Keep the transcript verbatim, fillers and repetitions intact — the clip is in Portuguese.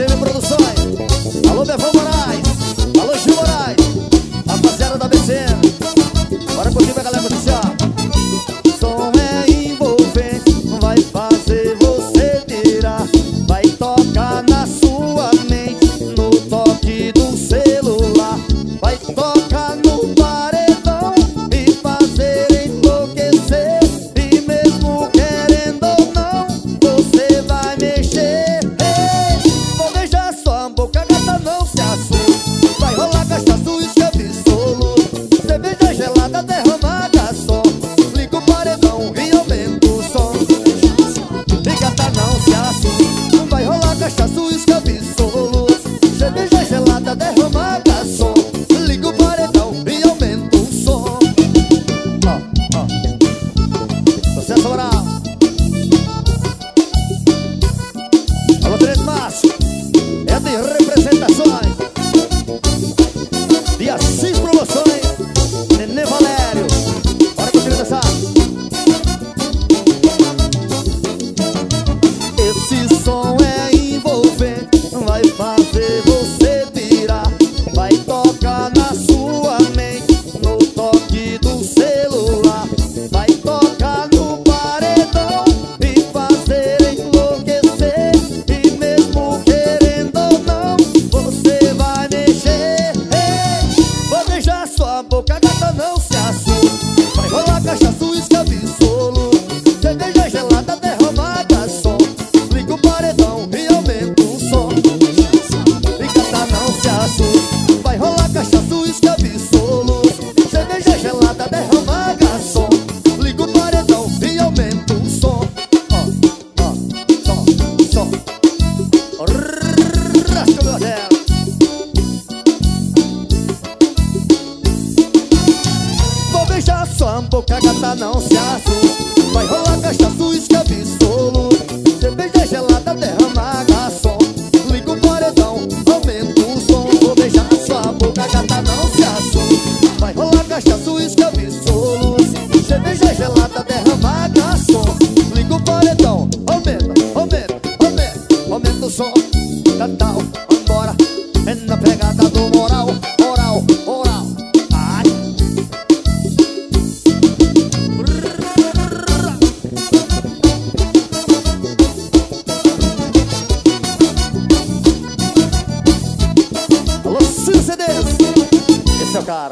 M Produções. Alô, Bevão Moraes. Alô, Gil Moraes. Rapaziada da B C M. Bora curtir, minha galera, curtir, ó. Som é envolvente, vai fazer você virar. Vai tocar na sua mente, no toque do celular. Vai tocar no paredão e fazer enlouquecer. E mesmo querendo ou não, você vai mexer. Ei, vou beijar sua boca, gata, não se assuste. Vai rolar cachaça, uísque absoluto. Cerveja gelada, derrama garçom. Liga o paredão e aumenta o som. E gata, não se assuste. Vai rolar cachaça, uísque absoluto. Cerveja gelada, derrama garçom. Liga o paredão e aumenta o som. Ó, ó, sucesso oral. Alô, Três Márcio. É de representações. Dia X Promoções. Nenê Valério. Bora curtir dançar. Esse som é envolvente, vai fazer você virar. Vai tocar na sua mente, no toque do celular. Vai tocar no paredão e fazer enlouquecer. E mesmo querendo ou não, você vai mexer. Ei, vou beijar sua boca, gata, não se assuste. Vai rolar cachaça, uísque absoluto. Cerveja gelada, derrama garçom. Liga o paredão e aumenta o som. E gata, não se assuste. Vai rolar cachaça, uísque absoluto. Cerveja gelada, derrama garçom. Liga o paredão e aumenta o som. Ó, ó, som, som. Rasca meu anel. Vou beijar sua boca, gata, não se assuste. Vai rolar cachaça, uísque absoluto. Cerveja gelada, derrama garçom. Liga o paredão, aumenta o som. Vou beijar sua boca, gata, não se assuste. Vai rolar cachaça, uísque absoluto. Cerveja gelada, derrama garçom. Liga o paredão, aumenta, aumenta, aumenta. Aumenta o som, Natal, vambora. É na pegada do moral, oral, oral. Ai. Alô, Ciro C Ds. Esse é o cara.